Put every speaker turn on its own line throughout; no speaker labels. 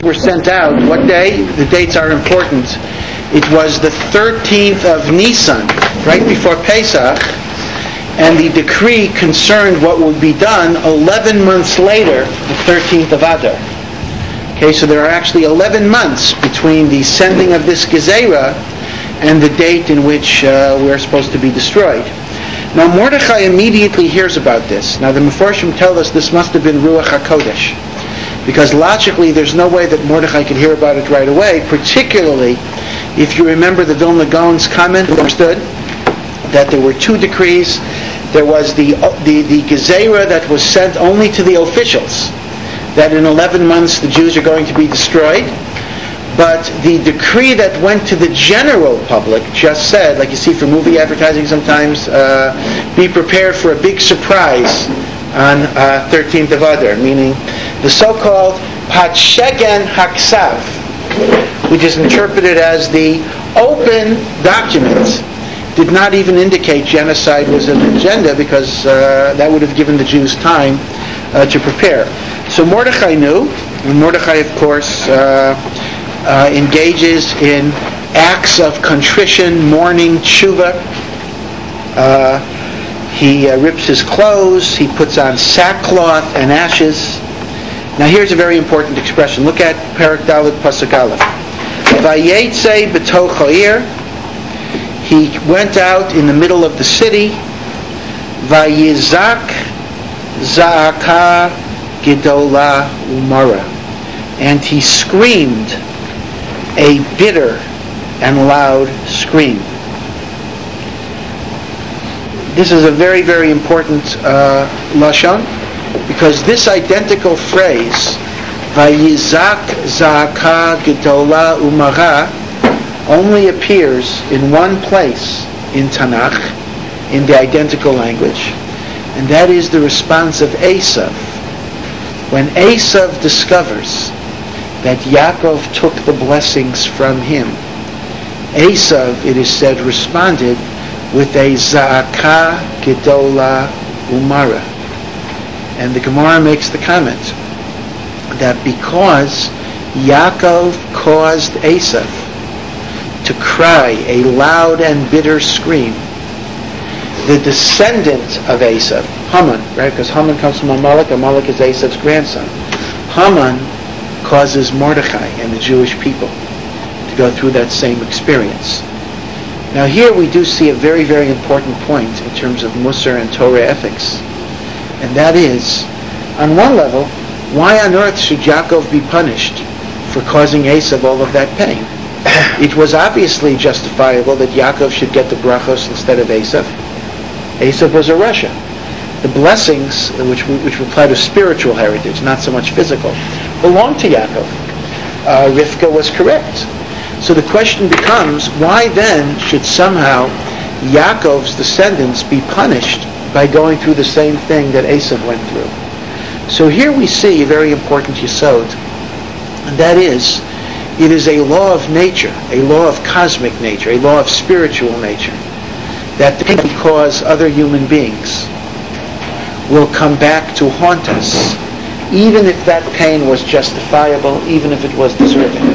were sent out. What day? The dates are important. It was the 13th of Nisan, right before Pesach, and the decree concerned what would be done 11 months later, the 13th of Adar. Okay, so there are actually 11 months between the sending of this Gezerah and the date in which we're supposed to be destroyed. Now Mordechai immediately hears about this. Now the Mefarshim tell us this must have been Ruach HaKodesh, because logically there's no way that Mordechai could hear about it right away, particularly if you remember the Vilna Gaon's comment, who understood that there were two decrees. There was the Gezerah that was sent only to the officials, that in 11 months the Jews are going to be destroyed. But the decree that went to the general public just said, like you see for movie advertising sometimes, be prepared for a big surprise on 13th of Adar, meaning the so-called Patshegen Haksav, which is interpreted as the open document, did not even indicate genocide was an agenda, because that would have given the Jews time to prepare. So Mordechai knew, and Mordechai, of course, engages in acts of contrition, mourning, tshuva. He rips his clothes, he puts on sackcloth and ashes. Now here's a very important expression. Look at Perek Dalet Pasuk Aleph. Vayetze b'toch ha'ir. He went out in the middle of the city. Vayizak za'aka gedola umara. And he screamed a bitter and loud scream. This is a very, very important lashon, because this identical phrase, Vayizak za'aka gedola umara, only appears in one place in Tanakh, in the identical language, and that is the response of Esav. When Esav discovers that Yaakov took the blessings from him, Esav, it is said, responded with a Za'aka Gedola Umara. And the Gemara makes the comment that because Yaakov caused Esav to cry a loud and bitter scream, the descendant of Esav, Haman, right? Because Haman comes from Amalek. Amalek is Esav's grandson. Haman causes Mordechai and the Jewish people to go through that same experience. Now here we do see a very, very important point in terms of Musar and Torah ethics. And that is, on one level, why on earth should Yaakov be punished for causing Esav all of that pain? It was obviously justifiable that Yaakov should get the brachos instead of Esav. Esav was a rasha. The blessings, which apply to spiritual heritage, not so much physical, belonged to Yaakov. Rivka was correct. So the question becomes, why then should somehow Yaakov's descendants be punished by going through the same thing that Esav went through? So here we see a very important yesod, and that is, it is a law of nature, a law of cosmic nature, a law of spiritual nature, that the pain we cause other human beings will come back to haunt us, even if that pain was justifiable, even if it was deserving.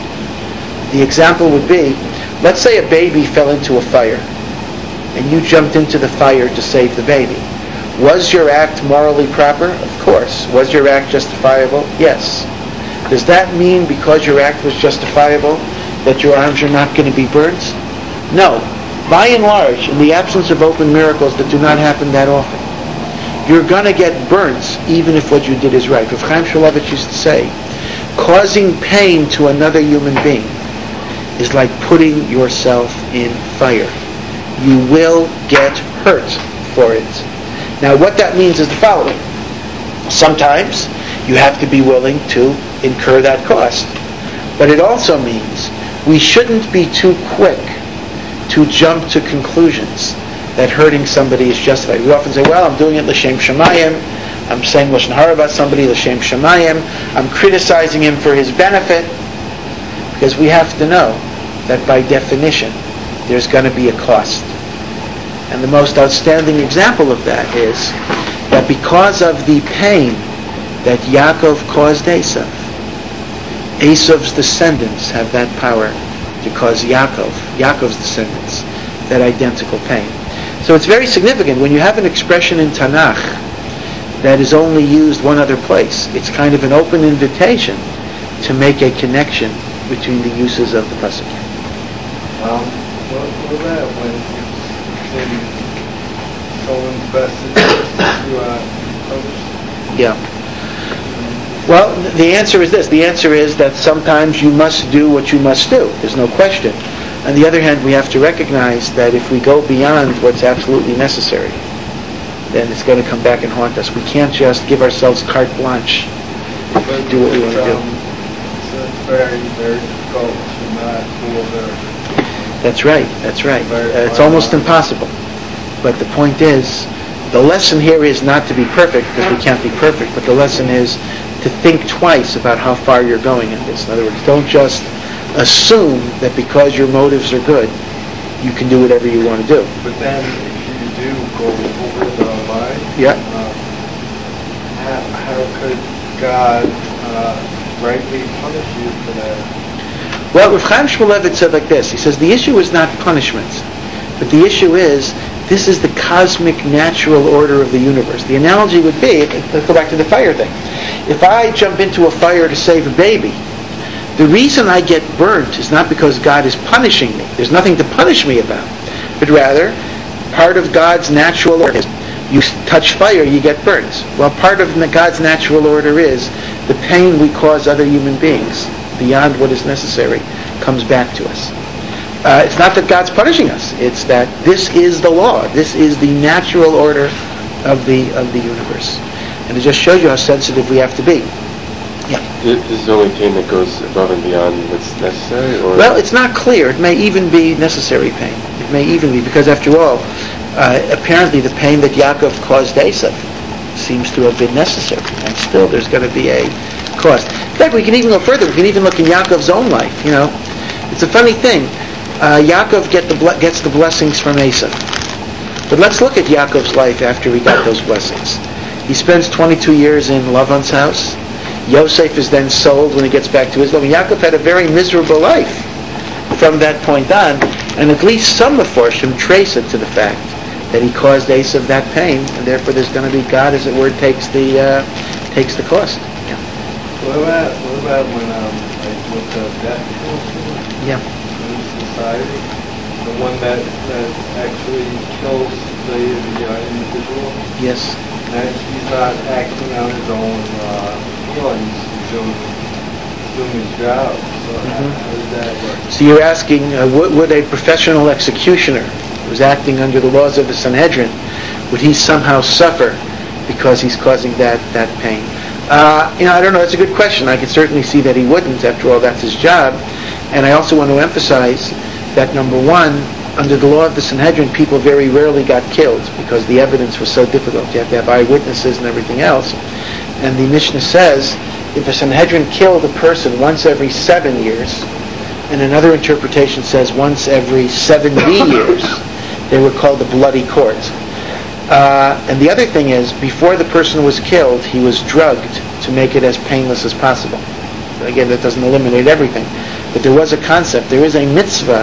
The example would be, let's say a baby fell into a fire, and you jumped into the fire to save the baby. Was your act morally proper? Of course. Was your act justifiable? Yes. Does that mean because your act was justifiable that your arms are not going to be burnt? No. By and large, in the absence of open miracles that do not happen that often, you're going to get burnt even if what you did is right. Rav Chaim Shmulevitch used to say, causing pain to another human being is like putting yourself in fire. You will get hurt for it. Now what that means is the following. Sometimes you have to be willing to incur that cost. But it also means we shouldn't be too quick to jump to conclusions that hurting somebody is justified. We often say, well, I'm doing it l'shem shamayim, I'm saying lashon hara about somebody l'shem shamayim, I'm criticizing him for his benefit, because we have to know that by definition there's going to be a cost. And the most outstanding example of that is that because of the pain that Yaakov caused Esav, Esav's descendants have that power to cause Yaakov's descendants, that identical pain. So it's very significant when you have an expression in Tanakh that is only used one other place. It's kind of an open invitation to make a connection between the uses of the pasuk.
What about when in someone's best interest to publish?
Yeah. Well, the answer is this. The answer is that sometimes you must do what you must do. There's no question. On the other hand, we have to recognize that if we go beyond what's absolutely necessary, then it's going to come back and haunt us. We can't just give ourselves carte blanche to do what we want to do.
It's very, very difficult to not go over.
That's right. It's almost impossible. But the point is, the lesson here is not to be perfect, because we can't be perfect, but the lesson is to think twice about how far you're going in this. In other words, don't just assume that because your motives are good, you can do whatever you want to do.
But then, if you do go over the line, how could God rightly punish you for that?
Well, Rav Chaim Shmulevitz said like this. He says, the issue is not punishment, but the issue is, this is the cosmic natural order of the universe. The analogy would be, let's go back to the fire thing. If I jump into a fire to save a baby, the reason I get burnt is not because God is punishing me. There's nothing to punish me about. But rather, part of God's natural order is, you touch fire, you get burnt. Well, part of God's natural order is the pain we cause other human beings beyond what is necessary comes back to us. It's not that God's punishing us. It's that this is the law. This is the natural order of the universe. And it just shows you how sensitive we have to be. Yeah.
This is the only pain that goes above and beyond what's necessary? Or?
Well, it's not clear. It may even be necessary pain. It may even be, because after all, apparently the pain that Yaakov caused Esav seems to have been necessary. And still there's going to be a cost. In fact, we can even go further. We can even look in Yaakov's own life. It's a funny thing. Yaakov gets the blessings from Esav. But let's look at Yaakov's life after he got those blessings. He spends 22 years in Lavan's house. Yosef is then sold when he gets back to Israel. Yaakov had a very miserable life from that point on, and at least some Meforshim trace it to the fact that he caused Esav that pain, and therefore there's going to be God, as it were, takes the cost. Yeah.
What about when with the death penalty?
Yeah.
In society, the one that actually kills the individual.
Yes.
And he's not acting on his own feelings. He's doing his job. So how does that work?
So you're asking, would a professional executioner who's acting under the laws of the Sanhedrin, would he somehow suffer because he's causing that pain? I don't know. It's a good question. I can certainly see that he wouldn't. After all, that's his job. And I also want to emphasize that, number one, under the law of the Sanhedrin, people very rarely got killed because the evidence was so difficult. You have to have eyewitnesses and everything else. And the Mishnah says, if a Sanhedrin killed a person once every 7 years, and another interpretation says once every 70 years, they were called the bloody court. And the other thing is, before the person was killed, he was drugged to make it as painless as possible. Again, that doesn't eliminate everything. But there was a concept. There is a mitzvah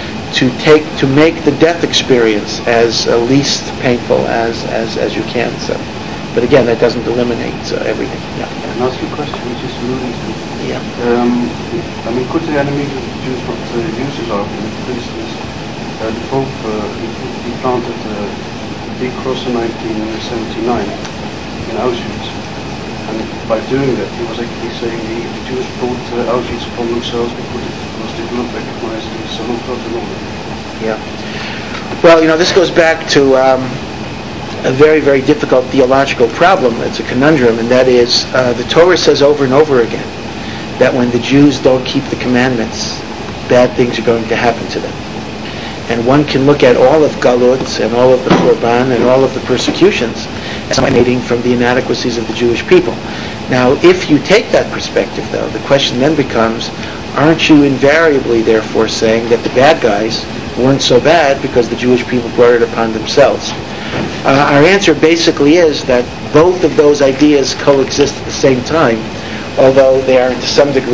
to make the death experience as least painful as you can. So, but again, that doesn't eliminate everything. Yeah.
Can I ask you a question which is alluding to?
Yeah.
Could the enemy of the Jews not use his argument? For instance, the Pope he planted a big cross in 1979 in Auschwitz, and by doing that, he was actually saying the Jews brought Auschwitz upon themselves because they do not recognize the Holocaust and all that.
Yeah. Well, this goes back to a very, very difficult theological problem. It's a conundrum, and that is the Torah says over and over again that when the Jews don't keep the commandments, bad things are going to happen to them. And one can look at all of Galut and all of the Khurban and all of the persecutions as emanating from the inadequacies of the Jewish people. Now, if you take that perspective, though, the question then becomes, aren't you invariably, therefore, saying that the bad guys weren't so bad because the Jewish people brought it upon themselves? Our answer basically is that both of those ideas coexist at the same time, although they are to some degree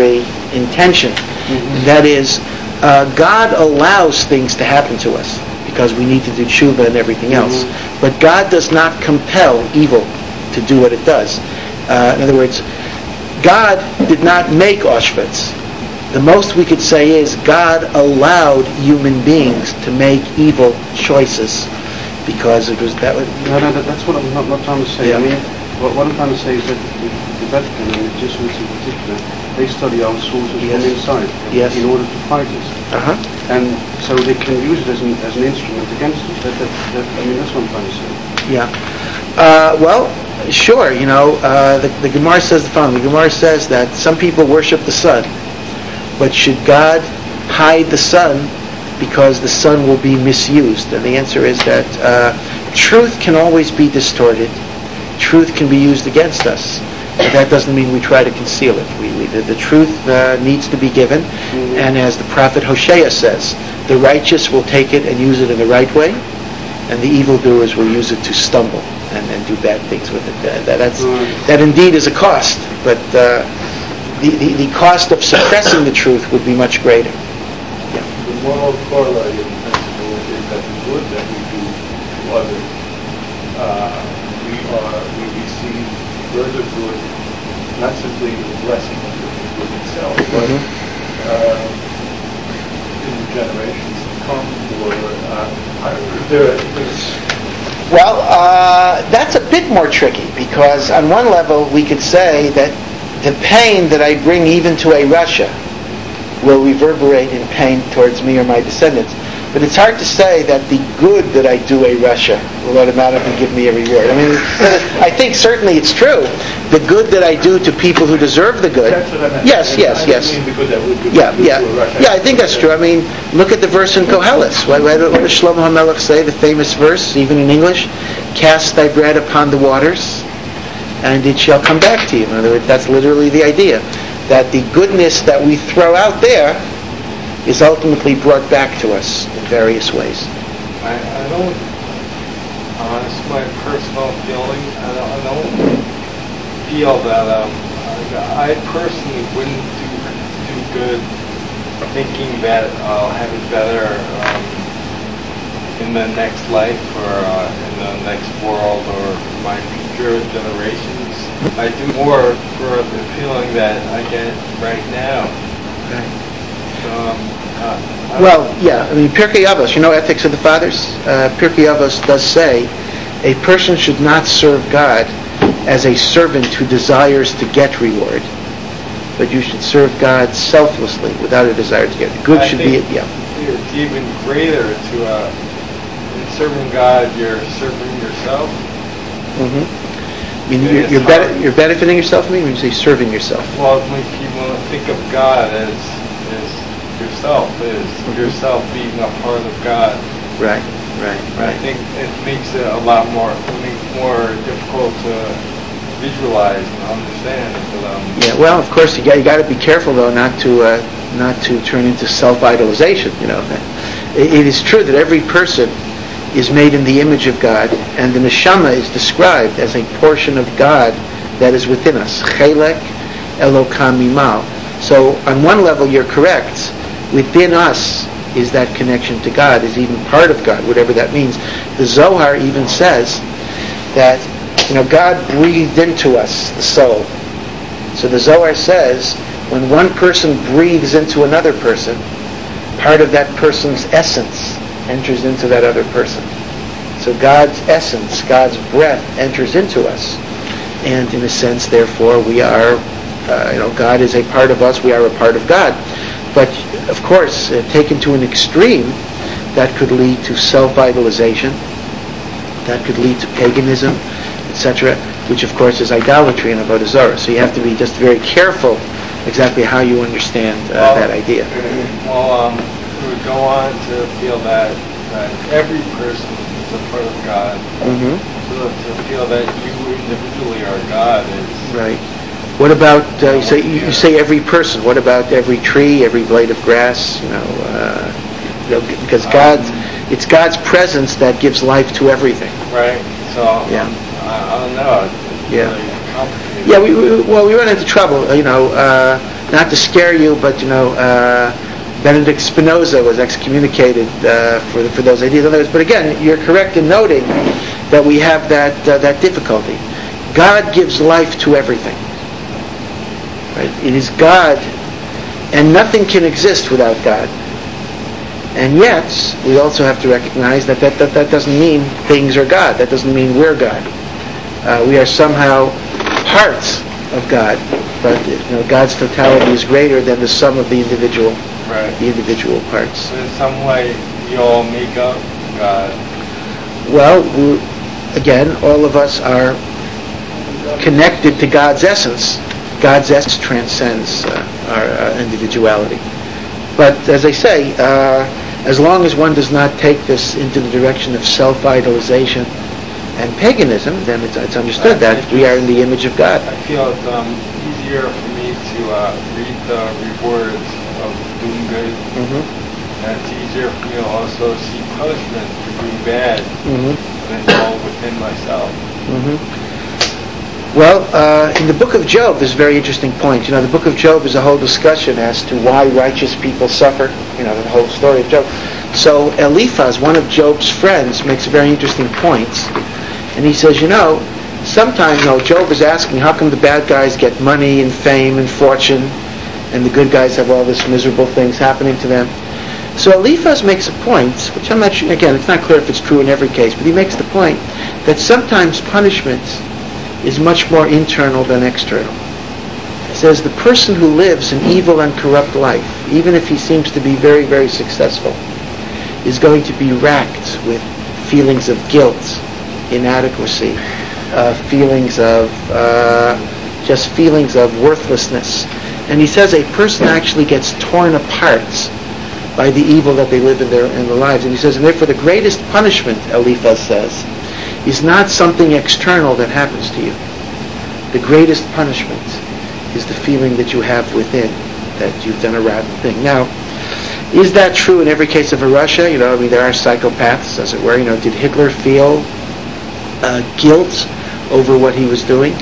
intention. And that is, God allows things to happen to us because we need to do tshuva and everything else. But God does not compel evil to do what it does. In other words, God did not make Auschwitz. The most we could say is God allowed human beings to make evil choices because it was that.
That's what I'm not trying to say.
Yeah.
I mean, what I'm trying to say is that the Vatican and the Jesuits in particular, they study our sources
Yes.
from inside
Yes.
in order to fight us, and so they can use it as an instrument against us. I mean, that's what I'm trying to say.
Yeah. Well, sure. The Gemara says the following. The Gemara says that some people worship the sun, but should God hide the sun because the sun will be misused? And the answer is that truth can always be distorted. Truth can be used against us. But that doesn't mean we try to conceal it. The truth needs to be given. And as the prophet Hosea says, the righteous will take it and use it in the right way, and the evildoers will use it to stumble and do bad things with it. That indeed is a cost, but the cost of suppressing the truth would be much greater.
The moral corollary of the principle is that the good that we do to others, we receive further good, not simply the blessing of the good itself, but in the generations to come,
Well, that's a bit more tricky, because on one level we could say that the pain that I bring even to a Russia will reverberate in pain towards me or my descendants. But it's hard to say that the good that I do a Russia will automatically give me a reward. I mean, I think certainly it's true. The good that I do to people who deserve the good.
That's what I meant.
Yes.
I mean because that would be
Yeah.
to a Russia.
Yeah, I think that's true. I mean, look at the verse in Koheles. What does Shlomo HaMelech say, the famous verse, even in English? Cast thy bread upon the waters, and it shall come back to you. In other words, that's literally the idea. That the goodness that we throw out there is ultimately brought back to us in various ways.
I don't, this is my personal feeling, I don't feel that, I personally wouldn't do good thinking that I'll have it better in the next life or in the next world or my future generations. I do more for the feeling that I get right now.
Right. Well, yeah, I mean, Pirkei Avos, Ethics of the Fathers? Pirkei Avos does say a person should not serve God as a servant who desires to get reward, but you should serve God selflessly without a desire to get. Good should be,
It's even greater to, in serving God, you're serving yourself.
I mean, you're benefiting yourself, I mean, when you say serving yourself.
Well, when people think of God as yourself, yourself being a part of God.
Right.
I think it makes it a lot more difficult to visualize and understand.
Yeah. Well, of course, you got to be careful though not to turn into self-idolization. It is true that every person is made in the image of God, and the neshama is described as a portion of God that is within us. Chelek Elokam Mimal. So, on one level, you're correct. Within us is that connection to God, is even part of God, whatever that means. The Zohar even says that, God breathed into us the soul. So the Zohar says, when one person breathes into another person, part of that person's essence enters into that other person. So God's essence, God's breath enters into us. And in a sense, therefore, we are, God is a part of us, we are a part of God. But, of course, taken to an extreme, that could lead to self-idolization, that could lead to paganism, etc., which, of course, is idolatry and avodah zarah. So you have to be just very careful exactly how you understand that idea.
Well, we would go on to feel that every person is a part of God. To feel that you individually are God is...
Right. What about, you say every person, what about every tree, every blade of grass, because it's God's presence that gives life to everything.
Right, so,
yeah.
I don't know, it's really complicated.
Yeah, we run into trouble, not to scare you, but Benedict Spinoza was excommunicated for those ideas. In other words, but again, you're correct in noting that we have that difficulty. God gives life to everything. Right? It is God, and nothing can exist without God. And yet, we also have to recognize that doesn't mean things are God. That doesn't mean we're God. We are somehow parts of God, but God's totality is greater than the sum of the individual parts.
In some way, we all make up God.
Well, again, all of us are connected to God's essence. God's essence transcends our individuality. But as I say, as long as one does not take this into the direction of self-idolization and paganism, then it's understood that we are in the image of God.
I feel it's easier for me to read the rewards of doing good. Mm-hmm. And it's easier for me to also see punishment for doing bad when it's all within myself.
Mm-hmm. Well, in the book of Job, there's a very interesting point. The book of Job is a whole discussion as to why righteous people suffer, the whole story of Job. So Eliphaz, one of Job's friends, makes a very interesting point. And he says, sometimes, Job is asking, how come the bad guys get money and fame and fortune, and the good guys have all this miserable things happening to them? So Eliphaz makes a point, which I'm not sure, again, it's not clear if it's true in every case, but he makes the point that sometimes punishment is much more internal than external. He says the person who lives an evil and corrupt life, even if he seems to be very, very successful, is going to be racked with feelings of guilt, inadequacy, feelings of worthlessness. And he says a person actually gets torn apart by the evil that they live in their lives. And he says, and therefore the greatest punishment, Eliphaz says, is not something external that happens to you. The greatest punishment is the feeling that you have within, that you've done a rotten thing. Now, is that true in every case of Russia? There are psychopaths, as it were. Did Hitler feel guilt over what he was doing?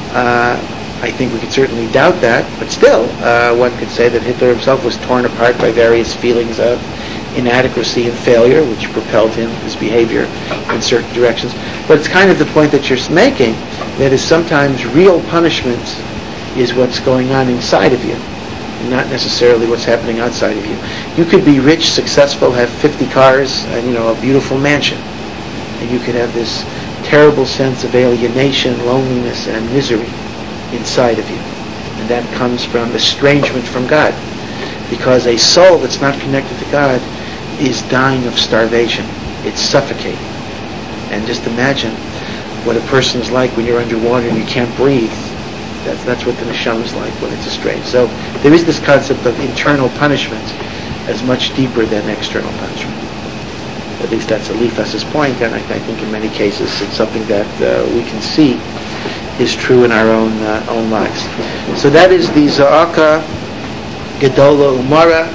I think we could certainly doubt that, but still, one could say that Hitler himself was torn apart by various feelings of inadequacy and failure, which propelled his behavior in certain directions. But it's kind of the point that you're making, that is sometimes real punishment is what's going on inside of you, not necessarily what's happening outside of you. You could be rich, successful, have 50 cars, and a beautiful mansion, and you could have this terrible sense of alienation, loneliness, and misery inside of you, and that comes from estrangement from God, because a soul that's not connected to God is dying of starvation. It's suffocating. And just imagine what a person is like when you're underwater and you can't breathe. That's what the neshama is like when it's estranged. So there is this concept of internal punishment as much deeper than external punishment. At least that's Eliphaz's point, and I think in many cases it's something that we can see is true in our own lives. So that is the Za'aka Gedola Umara.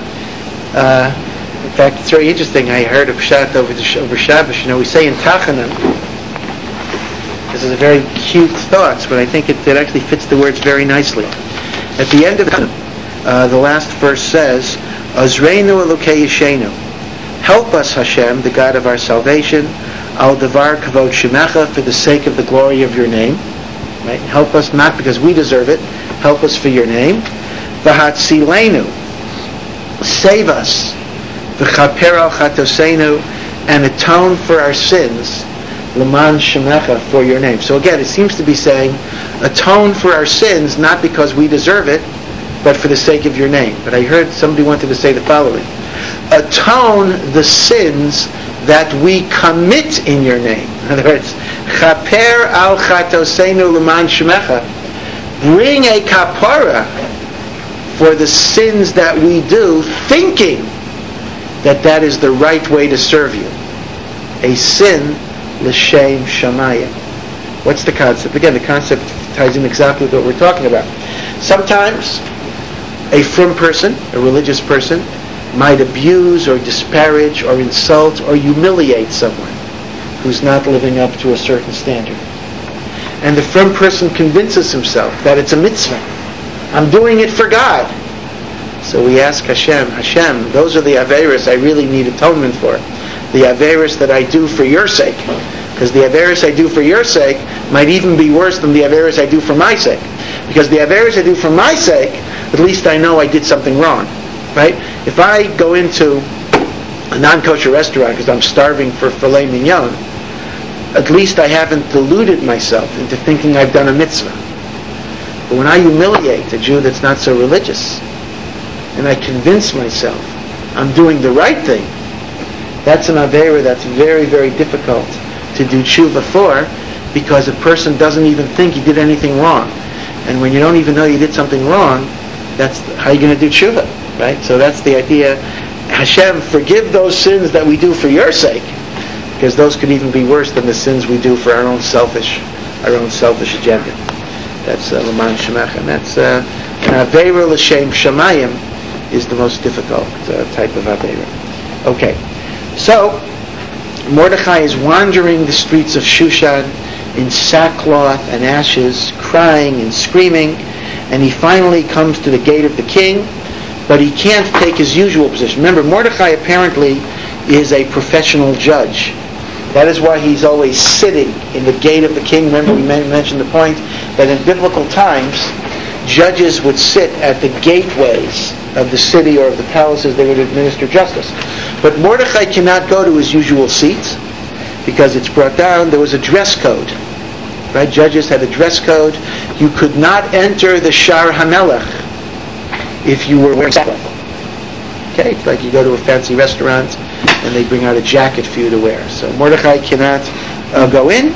In fact, it's very interesting. I heard of Pshat over Shabbos. We say in Tachanan, this is a very cute thought, but I think it actually fits the words very nicely. At the end of the last verse says, Azreinu Elokei Yishenu. Help us, Hashem, the God of our salvation, Al Davar Kavod Shemecha, for the sake of the glory of your name. Right? Help us not because we deserve it. Help us for your name. V'hatzilenu. Save us. V'chaper al chatosenu, and atone for our sins. L'man shemecha, for your name. So again, it seems to be saying, atone for our sins, not because we deserve it, but for the sake of your name. But I heard somebody wanted to say the following: atone the sins that we commit in your name. In other words, chaper al chatosenu l'man shemecha. Bring a kapara for the sins that we do, thinking that is the right way to serve you. A sin l'shem shamayim. What's the concept? Again, the concept ties in exactly with what we're talking about. Sometimes a frum person, a religious person, might abuse or disparage or insult or humiliate someone who's not living up to a certain standard. And the frum person convinces himself that it's a mitzvah. I'm doing it for God. So we ask Hashem, those are the Averis I really need atonement for. The Averis that I do for your sake. Because the Averis I do for your sake might even be worse than the Averis I do for my sake. Because the Averis I do for my sake, at least I know I did something wrong. Right? If I go into a non-kosher restaurant because I'm starving for filet mignon, at least I haven't deluded myself into thinking I've done a mitzvah. But when I humiliate a Jew that's not so religious, and I convince myself I'm doing the right thing, that's an Aveira that's very, very difficult to do tshuva for, because a person doesn't even think he did anything wrong. And when you don't even know you did something wrong, that's how you're going to do tshuva, right? So that's the idea. Hashem, forgive those sins that we do for your sake, because those could even be worse than the sins we do for our own selfish agenda. That's L'man Shemach, and that's an Aveira L'Shem Shamayim is the most difficult type of Aveira. Okay, so Mordechai is wandering the streets of Shushan in sackcloth and ashes, crying and screaming, and he finally comes to the gate of the king, but he can't take his usual position. Remember, Mordechai apparently is a professional judge. That is why he's always sitting in the gate of the king. Remember, we mentioned the point that in biblical times, judges would sit at the gateways of the city or of the palaces. They would administer justice. But Mordechai cannot go to his usual seats because it's brought down. There was a dress code. Right? Judges had a dress code. You could not enter the Shar HaMelech if you were wearing sackcloth. Okay? It's like you go to a fancy restaurant and they bring out a jacket for you to wear. So Mordechai cannot go in.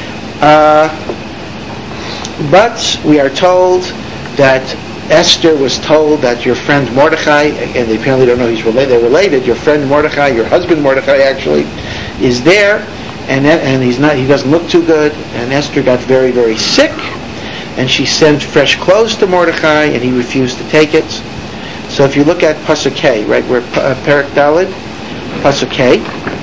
But we are told that Esther was told that your friend Mordechai, and they apparently don't know they're related, your friend Mordechai, your husband Mordechai actually, is there, and he doesn't look too good, and Esther got very, very sick, and she sent fresh clothes to Mordechai, and he refused to take it. So if you look at Pasuk K, right, we're Perek Daled, Pasuk K,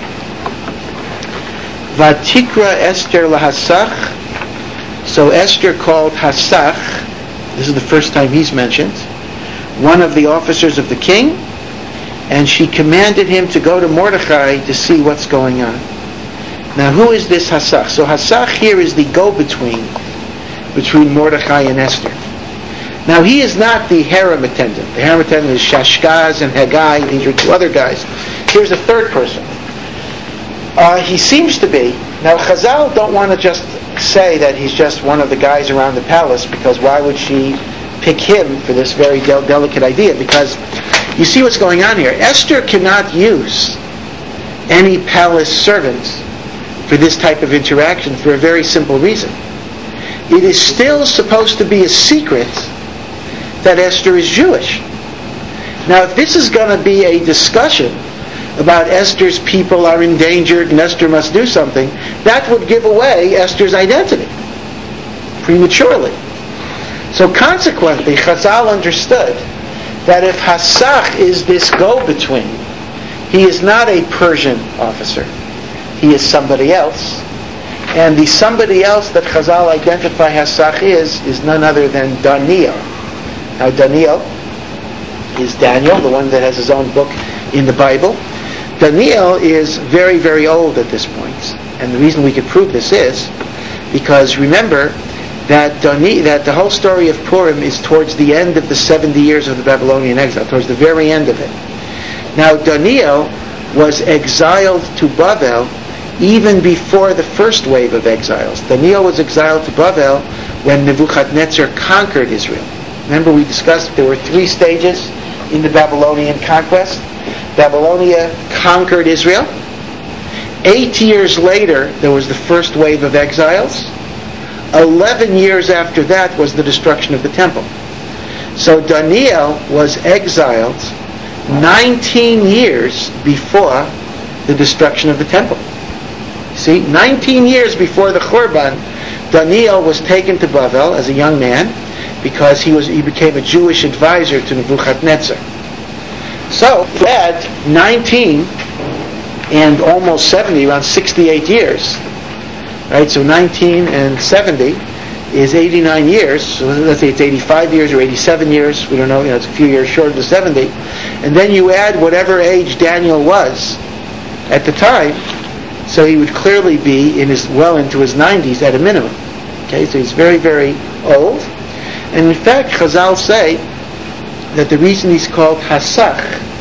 Vatikra Esther lahasach. So Esther called Hasach, this is the first time he's mentioned, one of the officers of the king, and she commanded him to go to Mordechai to see what's going on. Now who is this Hasach? So Hasach here is the go-between between Mordechai and Esther. Now he is not the harem attendant. The harem attendant is Shashgaz and Haggai. These are two other guys. Here's a third person. He seems to be. Now Chazal don't want to just say that he's just one of the guys around the palace, because why would she pick him for this very delicate idea? Because you see what's going on here. Esther cannot use any palace servant for this type of interaction for a very simple reason. It is still supposed to be a secret that Esther is Jewish. Now if this is going to be a discussion about Esther's people are endangered and Esther must do something, that would give away Esther's identity prematurely. So consequently, Chazal understood that if Hasach is this go-between, he is not a Persian officer. He is somebody else. And the somebody else that Chazal identify Hasach is none other than Daniel. Now Daniel is Daniel, the one that has his own book in the Bible. Daniel is very, very old at this point. And the reason we could prove this is because remember that the whole story of Purim is towards the end of the 70 years of the Babylonian exile, towards the very end of it. Now Daniel was exiled to Bavel even before the first wave of exiles. Daniel was exiled to Bavel when Nebuchadnezzar conquered Israel. Remember we discussed there were 3 stages in the Babylonian conquest. Babylonia conquered Israel. 8 years later, there was the first wave of exiles. 11 years after that was the destruction of the temple. So Daniel was exiled 19 years before the destruction of the temple. See, 19 years before the Churban, Daniel was taken to Bavel as a young man because he became a Jewish advisor to Nebuchadnezzar. So, he had 19 and almost 70, around 68 years. Right? So 19 and 70 is 89 years. So let's say it's 85 years or 87 years. We don't know. It's a few years short of the 70. And then you add whatever age Daniel was at the time, so he would clearly be well into his 90s at a minimum. Okay, so he's very, very old. And in fact, Chazal say that the reason he's called Hasach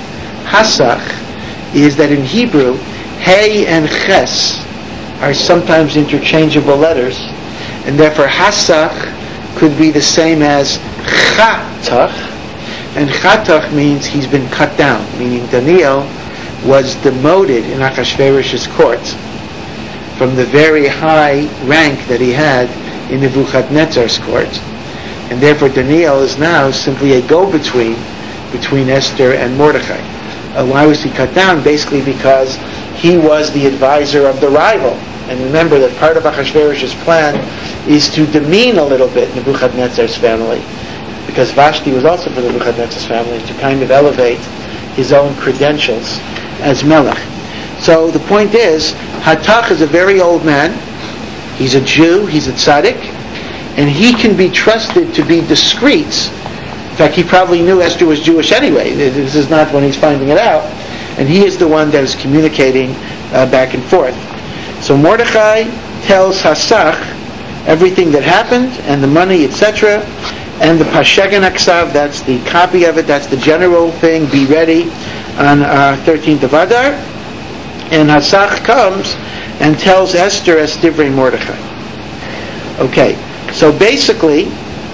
is that in Hebrew, Hey and Ches are sometimes interchangeable letters, and therefore Hasach could be the same as Chatach, and Chatach means he's been cut down, meaning Daniel was demoted in Achashverosh's court from the very high rank that he had in Nebuchadnezzar's court. And therefore Daniel is now simply a go-between between Esther and Mordechai. Why was he cut down? Basically because he was the advisor of the rival. And remember that part of Achashverosh's plan is to demean a little bit Nebuchadnezzar's family, because Vashti was also from Nebuchadnezzar's family, to kind of elevate his own credentials as Melech. So the point is, Hatach is a very old man. He's a Jew, he's a tzaddik, and he can be trusted to be discreet. In fact, he probably knew Esther was Jewish anyway. This is not when he's finding it out. And he is the one that is communicating back and forth. So Mordechai tells Hasach everything that happened, and the money, etc. And the Pashegan Aksav, that's the copy of it, that's the general thing, be ready on 13th of Adar. And Hasach comes and tells Esther as Divrei Mordechai. Okay, so basically,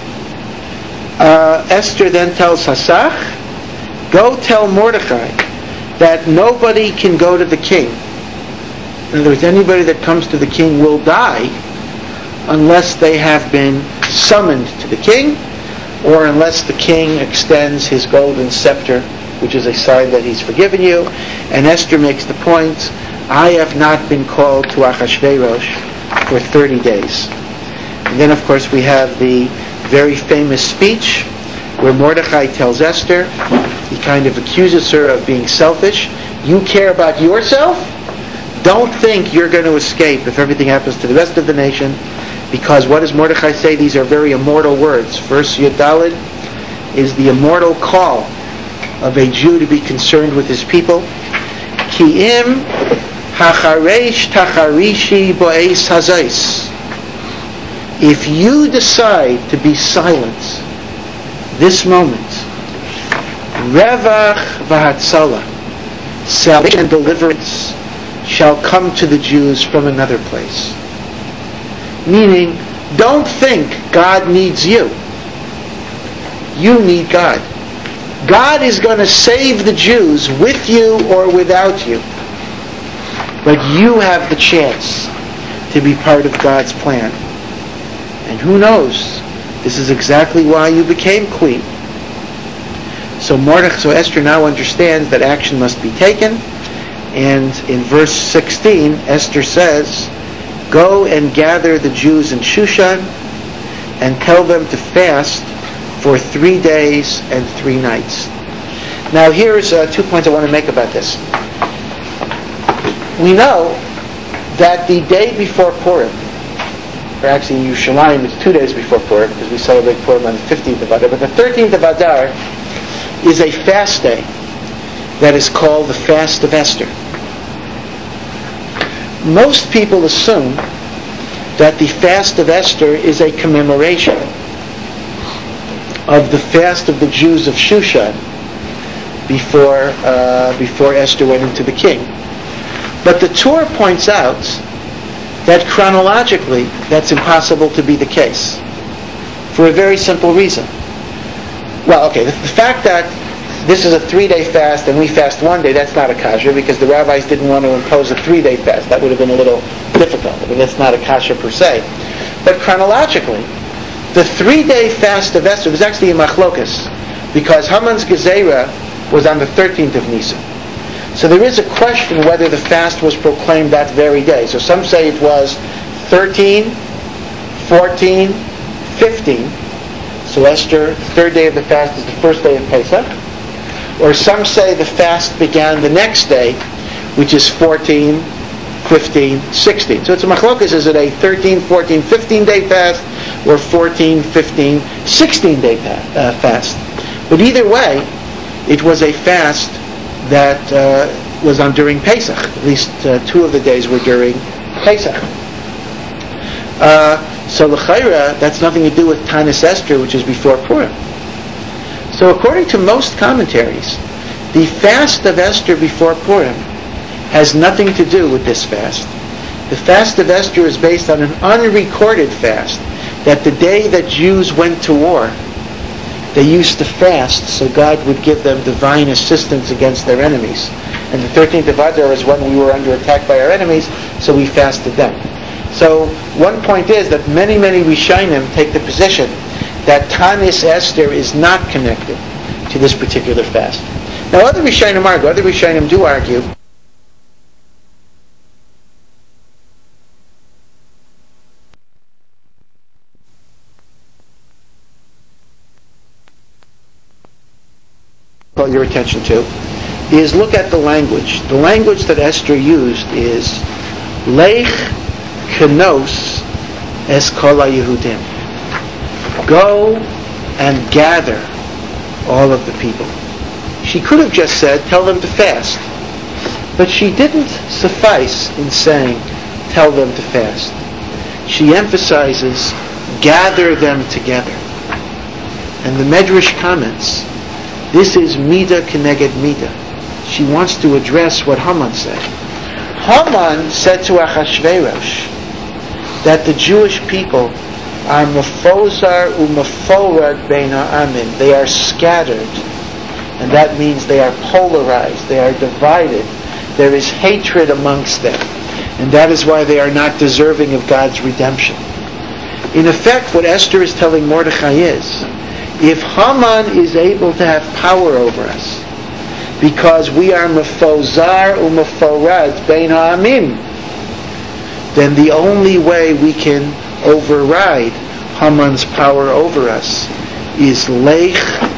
Esther then tells Hasach, go tell Mordechai that nobody can go to the king. In other words, anybody that comes to the king will die unless they have been summoned to the king, or unless the king extends his golden scepter, which is a sign that he's forgiven you. And Esther makes the point, I have not been called to Achashverosh for 30 days. And then of course we have the very famous speech where Mordechai tells Esther, he kind of accuses her of being selfish. You care about yourself? Don't think you're going to escape if everything happens to the rest of the nation, because what does Mordechai say? These are very immortal words. Verse Yudalid is the immortal call of a Jew to be concerned with his people. Ki'im hacharesh tacharishi bo'es hazais. If you decide to be silent this moment, Revach v'hatzala, salvation and deliverance, shall come to the Jews from another place. Meaning, don't think God needs you. You need God. God is going to save the Jews with you or without you. But you have the chance to be part of God's plan. And who knows? This is exactly why you became queen. So Esther now understands that action must be taken. And in verse 16, Esther says, go and gather the Jews in Shushan and tell them to fast for 3 days and 3 nights. Now here's 2 points I want to make about this. We know that the day before Purim, or actually in Yerushalayim it's 2 days before Purim, because we celebrate Purim on the 15th of Adar, but the 13th of Adar is a fast day that is called the Fast of Esther. Most people assume that the Fast of Esther is a commemoration of the fast of the Jews of Shushan before Esther went into the king. But the Torah points out that chronologically that's impossible to be the case, for a very simple reason. Well, okay, the fact that this is a 3-day fast and we fast 1 day, that's not a kasha, because the rabbis didn't want to impose a 3-day fast. That would have been a little difficult. I mean, that's not a kasha per se. But chronologically, the 3-day fast of Esther was actually a machlokas, because Haman's Gezerah was on the 13th of Nisan. So there is a question whether the fast was proclaimed that very day. So some say it was 13, 14, 15. So Esther, the 3rd day of the fast, is the 1st day of Pesach. Or some say the fast began the next day, which is 14, 15, 16. So it's a machlokas. Is it a 13, 14, 15 day fast, or 14, 15, 16-day fast. But either way, it was a fast that was on during Pesach. At least 2 of the days were during Pesach. So l'chayra, that's nothing to do with Tanis Esther, which is before Purim. So according to most commentaries, the fast of Esther before Purim has nothing to do with this fast. The fast of Esther is based on an unrecorded fast, that the day that Jews went to war, they used to fast so God would give them divine assistance against their enemies. And the 13th of Adar is when we were under attack by our enemies, so we fasted then. So one point is that many Rishonim take the position that Tanis Esther is not connected to this particular fast. Now other Rishonim do argue call your attention to is look at the language. The language that Esther used is Lech Kenos Es Kol HaYehudim. Go and gather all of the people. She could have just said, tell them to fast. But she didn't suffice in saying, tell them to fast. She emphasizes, gather them together. And the Medrash comments, this is Midah Keneged Midah. She wants to address what Haman said. Haman said to Achashverosh that the Jewish people are mefozar umeforad bein ha'amim. They are scattered. And that means they are polarized. They are divided. There is hatred amongst them. And that is why they are not deserving of God's redemption. In effect, what Esther is telling Mordechai is, if Haman is able to have power over us, because we are mefozar umeforad bein ha'amim, then the only way we can override Haman's power over us is Lech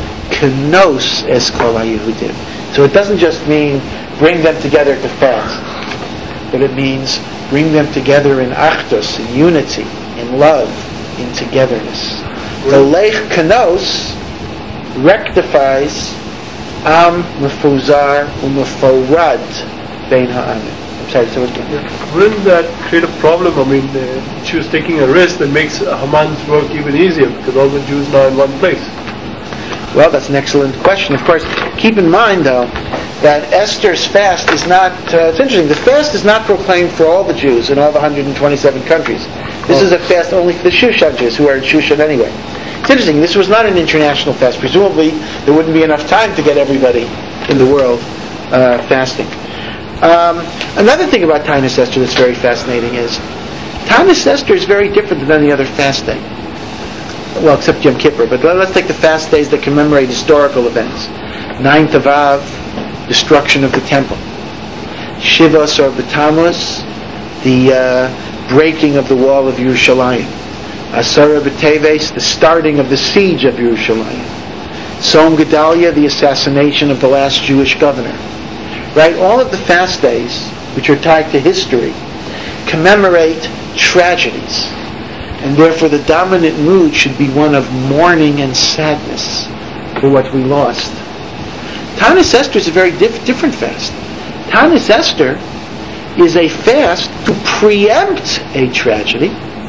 Kenos Es Kol HaYehudim. So it doesn't just mean bring them together to fast, but it means bring them together in achdus, in unity, in love, in togetherness. The Lech Kenos rectifies Am Mefuzar Umeforad Bein Ha'amim. I'm sorry, so again.
Wouldn't that create a problem? I mean, she was taking a risk that makes Haman's work even easier because all the Jews now in one place.
Well, that's an excellent question. Of course, keep in mind, though, that Esther's fast is not, it's interesting, the fast is not proclaimed for all the Jews in all the 127 countries. This is a fast only for the Shushan Jews, who are in Shushan anyway. It's interesting, this was not an international fast. Presumably, there wouldn't be enough time to get everybody in the world fasting. Another thing about Tanis Esther that's very fascinating is, Tanis Esther is very different than any other fast day. Well, except Yom Kippur. But let's take the fast days that commemorate historical events. 9th of Av, destruction of the temple. Shivas or B'Tammuz, the breaking of the wall of Yerushalayim. Asara B'Teves, the starting of the siege of Yerushalayim. Tzom Gedalia, the assassination of the last Jewish governor. Right? All of the fast days, which are tied to history, commemorate tragedies. And therefore the dominant mood should be one of mourning and sadness for what we lost. Tanis Esther is a very different fast. Tanis Esther is a fast to preempt a tragedy,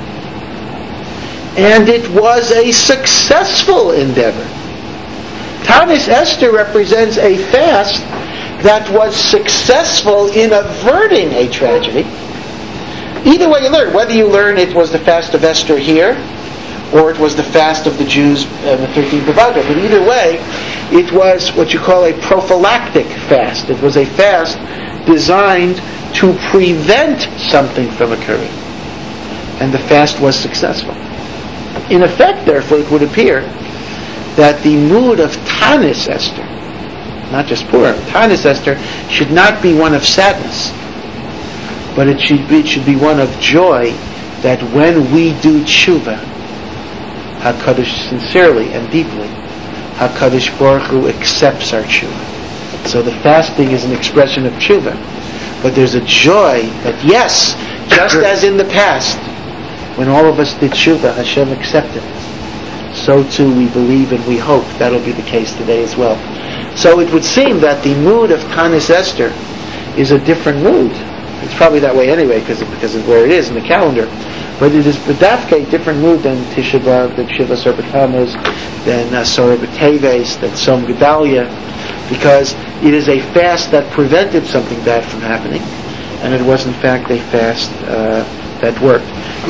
and it was a successful endeavor. Tanis Esther represents a fast that was successful in averting a tragedy. Either way you learn, whether you learn it was the fast of Esther here, or it was the fast of the Jews on the 13th of Adar, but either way, it was what you call a prophylactic fast. It was a fast designed to prevent something from occurring. And the fast was successful. In effect, therefore, it would appear that the mood of Tanis Esther, not just Purim, Tanis Esther, should not be one of sadness, but it should be one of joy, that when we do tshuva, HaKadosh sincerely and deeply, HaKadosh Baruch Hu accepts our tshuva. So the fasting is an expression of tshuva, but there's a joy that yes, just as in the past, when all of us did tshuva, Hashem accepted. So too we believe and we hope that'll be the case today as well. So it would seem that the mood of Tanis Esther is a different mood. It's probably that way anyway because of where it is in the calendar. But it is b'dafka a different mood than Tisha B'Av, than Shiva Asar B'Tammuz, than Asar B'Teves, than Tzom Gedalia, because it is a fast that prevented something bad from happening, and it was in fact a fast that worked.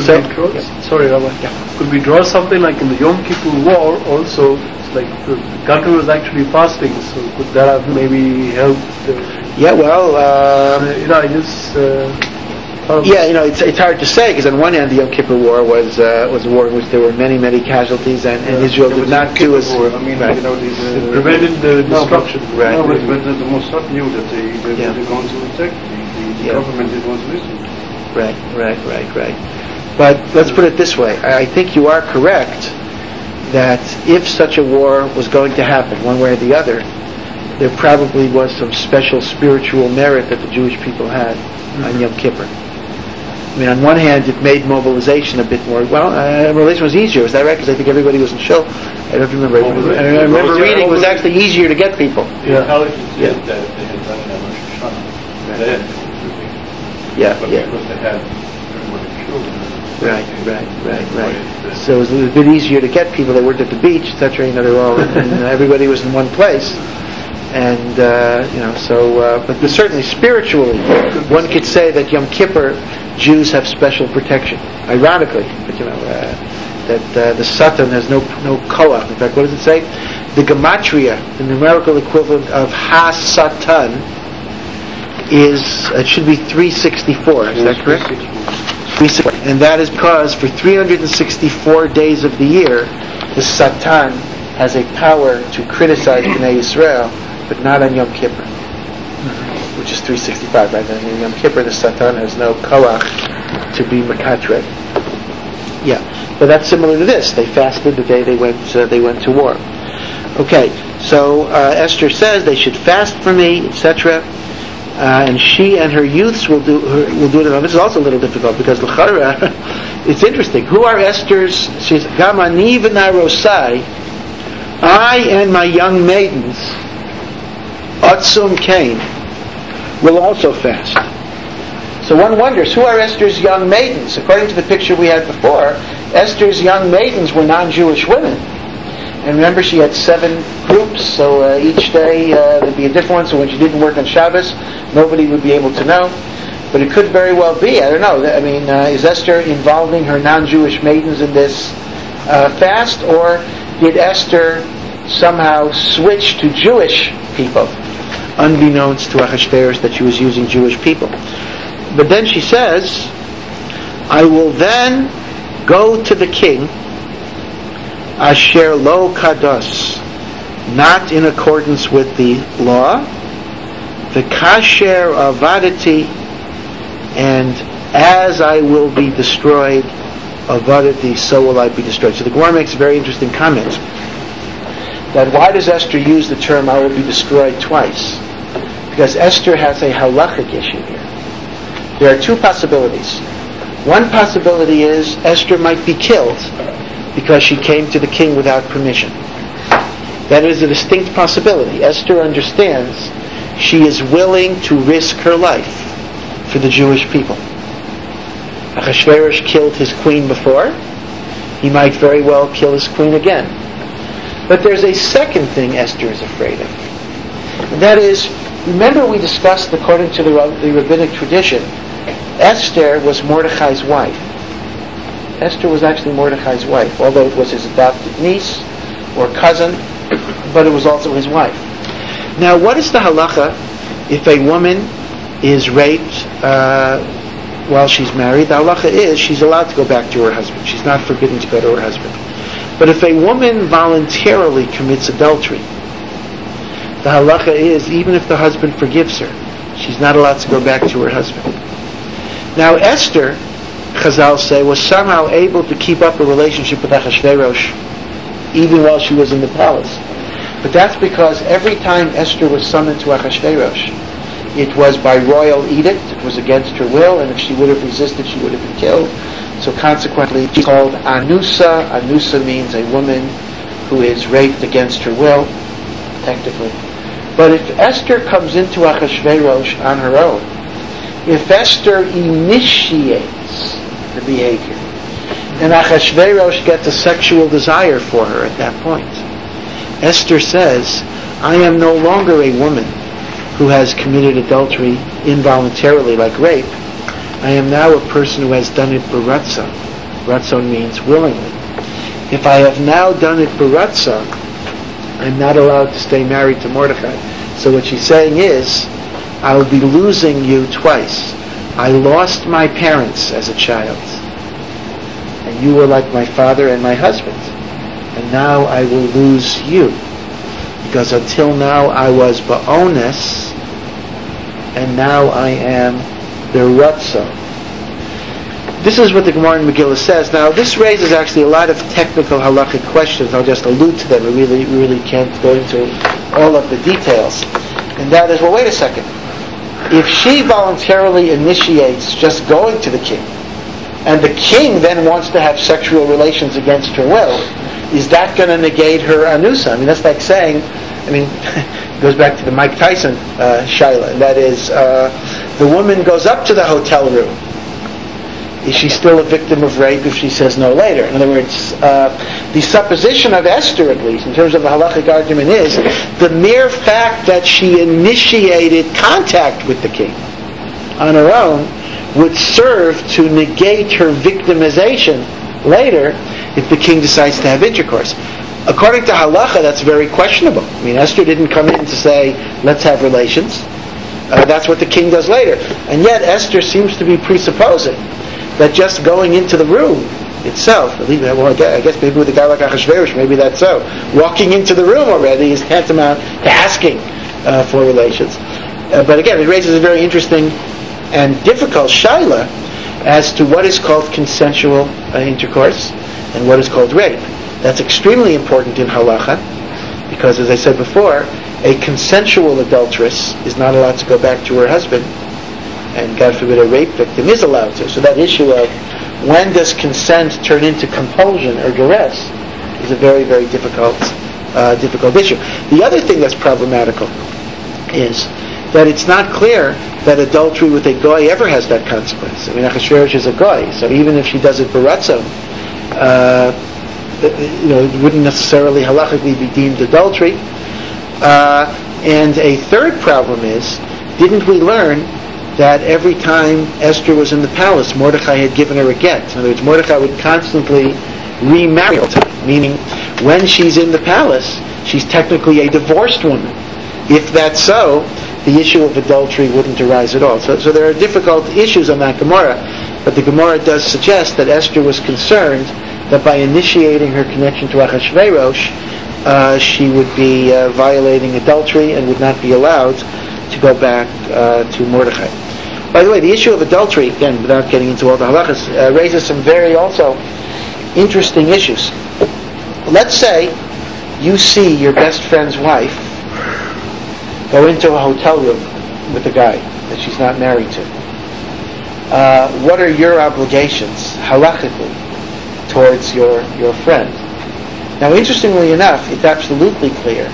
Could we draw something like in the Yom Kippur War also? It's like the country was actually fasting, so could that have maybe helped? I just.
It's hard to say because on one hand the Yom Kippur War was a war in which there were many casualties, and Israel did not do as
it prevented the destruction.
Right.
No, but the Mossad knew that they were going to attack. The government didn't want to listen.
Right. But let's put it this way: I think you are correct that if such a war was going to happen, one way or the other, there probably was some special spiritual merit that the Jewish people had on Yom Kippur. I mean, on one hand, it made mobilization a bit more. Mobilization was easier. Was that right? Because I think everybody was in shul. I don't remember. I remember reading it was actually easier to get people.
The intelligence is that they had done that Rosh Hashanah. They had
But
because they had everyone in children.
Right. So it was a bit easier to get people. They weren't at the beach, etc. They were all, and everybody was in one place. And but certainly spiritually, one could say that Yom Kippur Jews have special protection. Ironically, but that the Satan has no koach. In fact, what does it say? The gematria, the numerical equivalent of Ha-Satan, it should be 364. Is that correct? 364. And that is because for 364 days of the year, the Satan has a power to criticize Bnei Yisrael, but not on Yom Kippur, which is 365, right? And in Yom Kippur, the Satan has no koach to be mekatred. Yeah, but that's similar to this. They fasted the day they went to war. Okay, so Esther says they should fast for me, etc. And she and her youths will do it. Now, this is also a little difficult because l'chara, it's interesting. Who are Esther's? She's Gamani v'narosai. I and my young maidens, Atzum Cain, will also fast. So one wonders, who are Esther's young maidens? According to the picture we had before, Esther's young maidens were non-Jewish women. And remember, she had 7 groups, so each day there'd be a different one, so when she didn't work on Shabbos, nobody would be able to know. But it could very well be, I don't know, I mean, is Esther involving her non-Jewish maidens in this fast, or did Esther somehow switch to Jewish people, unbeknownst to Ahasuerus that she was using Jewish people? But then she says, I will then go to the king, Asher lo kados, not in accordance with the law, the kasher avadati, and as I will be destroyed, avadati, so will I be destroyed. So the Gemara makes a very interesting comment, that why does Esther use the term I will be destroyed twice? Because Esther has a halachic issue here. There are 2 possibilities. One possibility is Esther might be killed because she came to the king without permission. That is a distinct possibility. Esther understands she is willing to risk her life for the Jewish people. Ahasuerus killed his queen before. He might very well kill his queen again. But there's a second thing Esther is afraid of. And that is, remember we discussed, according to the rabbinic tradition, Esther was Mordechai's wife. Esther was actually Mordechai's wife, although it was his adopted niece or cousin, but it was also his wife. Now, what is the halacha if a woman is raped while she's married? The halacha is she's allowed to go back to her husband. She's not forbidden to go to her husband. But if a woman voluntarily commits adultery, the halacha is even if the husband forgives her, she's not allowed to go back to her husband. Now, Esther, Chazal say, was somehow able to keep up a relationship with Ahasuerus even while she was in the palace. But that's because every time Esther was summoned to Ahasuerus, it was by royal edict, it was against her will, and if she would have resisted, she would have been killed. So consequently, she's called Anusa. Anusa means a woman who is raped against her will, technically. But if Esther comes into Achashverosh on her own, if Esther initiates the behavior, and Achashverosh gets a sexual desire for her at that point, Esther says, I am no longer a woman who has committed adultery involuntarily like rape. I am now a person who has done it b'ratzon. Ratzon means willingly. If I have now done it b'ratzon, I'm not allowed to stay married to Mordechai. So what she's saying is, I'll be losing you twice. I lost my parents as a child, and you were like my father and my husband. And now I will lose you, because until now I was ba'ones, and now I am b'ratzon. This is what the Gemara in Megillah says. Now, this raises actually a lot of technical halakhic questions. I'll just allude to them. We really can't go into all of the details. And that is, well, wait a second. If she voluntarily initiates just going to the king, and the king then wants to have sexual relations against her will, is that going to negate her anusa? I mean, that's like saying, it goes back to the Mike Tyson shaila, and that is, the woman goes up to the hotel room. Is she still a victim of rape if she says no later? In other words, the supposition of Esther, at least, in terms of a halachic argument, is the mere fact that she initiated contact with the king on her own would serve to negate her victimization later if the king decides to have intercourse. According to halacha, that's very questionable. I mean, Esther didn't come in to say, let's have relations. That's what the king does later. And yet, Esther seems to be presupposing that just going into the room itself, I guess maybe with a guy like Achashverosh, maybe that's so. Walking into the room already is tantamount to asking for relations. But again, it raises a very interesting and difficult shaila as to what is called consensual intercourse and what is called rape. That's extremely important in halacha, because as I said before, a consensual adulteress is not allowed to go back to her husband, and God forbid a rape victim is allowed to. So that issue of when does consent turn into compulsion or duress is a very, very difficult issue. The other thing that's problematical is that it's not clear that adultery with a goy ever has that consequence. I mean, Achashverosh is a goy, so even if she does it b'ratzon, it wouldn't necessarily halachically be deemed adultery. And a third problem is, didn't we learn that every time Esther was in the palace, Mordechai had given her a get? In other words, Mordechai would constantly remarry her, meaning when she's in the palace, she's technically a divorced woman. If that's so, the issue of adultery wouldn't arise at all. So there are difficult issues on that Gemara, but the Gemara does suggest that Esther was concerned that by initiating her connection to Achashverosh, she would be violating adultery and would not be allowed to go back to Mordechai. By the way, the issue of adultery, again, without getting into all the halachas, raises some very also interesting issues. Let's say you see your best friend's wife go into a hotel room with a guy that she's not married to. What are your obligations, halachically, towards your friend? Now, interestingly enough, it's absolutely clear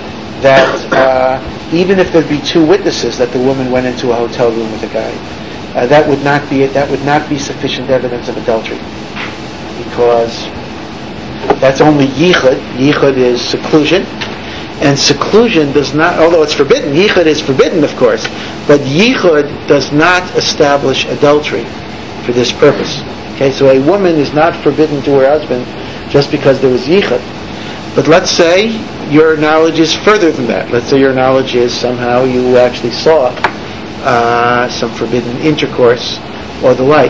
that even if there'd be two witnesses that the woman went into a hotel room with a guy, that would not be sufficient evidence of adultery, because that's only yichud. Yichud is seclusion, and seclusion does not, although it's forbidden, yichud is forbidden, of course, but yichud does not establish adultery for this purpose. Okay, so a woman is not forbidden to her husband just because there was yichud. But let's say your knowledge is further than that. Let's say your knowledge is somehow you actually saw some forbidden intercourse or the like.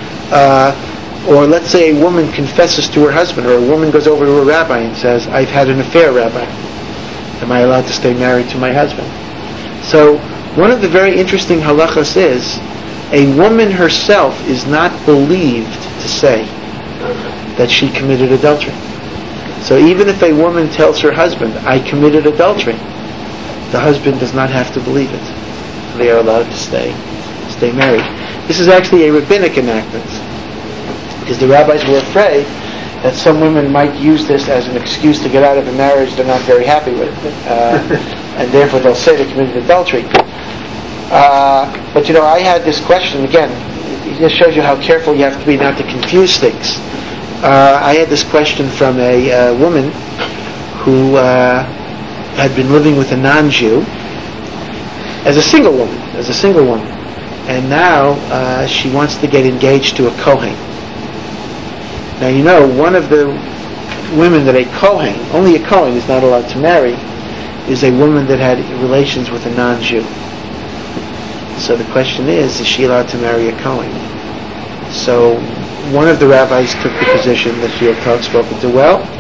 Or let's say a woman confesses to her husband, or a woman goes over to a rabbi and says, I've had an affair, Rabbi. Am I allowed to stay married to my husband? So one of the very interesting halachas is a woman herself is not believed to say that she committed adultery. So even if a woman tells her husband, I committed adultery, the husband does not have to believe it. They are allowed to stay married. This is actually a rabbinic enactment. because the rabbis were afraid that some women might use this as an excuse to get out of a marriage they're not very happy with, and therefore they'll say they committed adultery. But I had this question again. It just shows you how careful you have to be not to confuse things. I had this question from a woman who had been living with a non-Jew as a single woman, and now she wants to get engaged to a Kohen. Now one of the women that a Kohen, only a Kohen is not allowed to marry, is a woman that had relations with a non-Jew. So the question is she allowed to marry a Kohen? So one of the rabbis took the position that she had spoken to,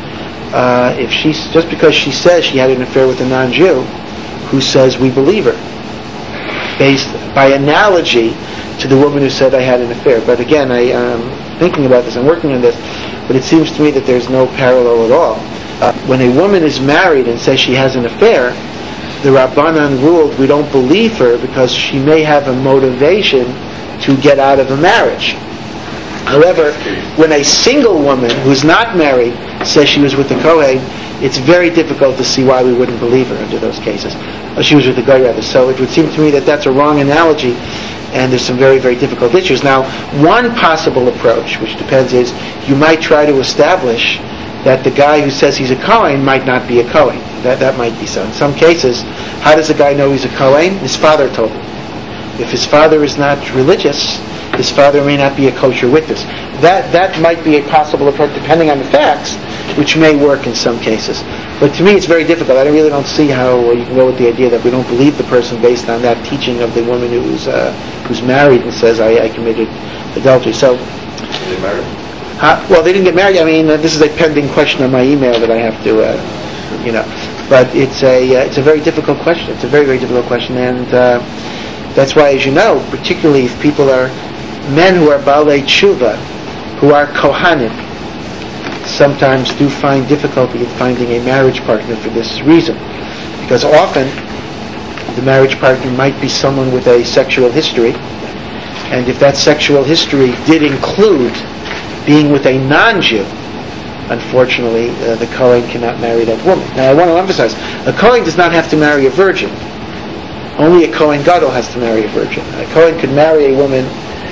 if she's just because she says she had an affair with a non-Jew, who says we believe her? Based by analogy to the woman who said I had an affair. But again, I am thinking about this, I'm working on this, but it seems to me that there's no parallel at all. When a woman is married and says she has an affair, the Rabbanan ruled we don't believe her because she may have a motivation to get out of a marriage. However, when a single woman who's not married says she was with the Kohen, it's very difficult to see why we wouldn't believe her under those cases. She was with the guy rather. So it would seem to me that that's a wrong analogy, and there's some very, very difficult issues. Now, one possible approach, which depends, is you might try to establish that the guy who says he's a Kohen might not be a Kohen. That might be so. In some cases, how does a guy know he's a Kohen? His father told him. If his father is not religious, his father may not be a kosher witness. That might be a possible approach depending on the facts, which may work in some cases. But to me it's very difficult. I really don't see how you can go with the idea that we don't believe the person based on that teaching of the woman who's married and says, I committed adultery. So,
Are they married?
well, they didn't get married. I mean, this is a pending question on my email that I have to, But it's a very difficult question. It's a very, very difficult question, and that's why, as you know, particularly if people are men who are Baalei Tshuva, who are Kohanim, sometimes do find difficulty in finding a marriage partner for this reason. Because often, the marriage partner might be someone with a sexual history, and if that sexual history did include being with a non-Jew, unfortunately, the Kohen cannot marry that woman. Now, I want to emphasize, a Kohen does not have to marry a virgin. Only a Kohen Gadol has to marry a virgin. A Kohen could marry a woman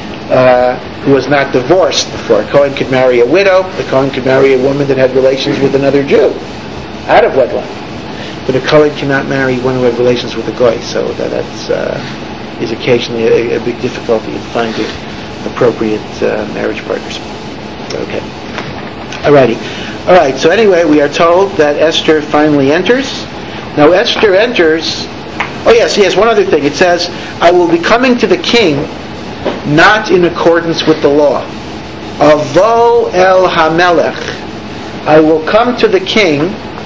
who was not divorced before. A Kohen could marry a widow. A Kohen could marry a woman that had relations with another Jew, out of wedlock. But a Kohen cannot marry one who had relations with a Goy. So that's is occasionally a big difficulty in finding appropriate marriage partners. Okay. Alrighty. Alright, so anyway, we are told that Esther finally enters. Now Esther enters... Oh yes, one other thing. It says, I will be coming to the king not in accordance with the law. Avo el hamelech. I will come to the king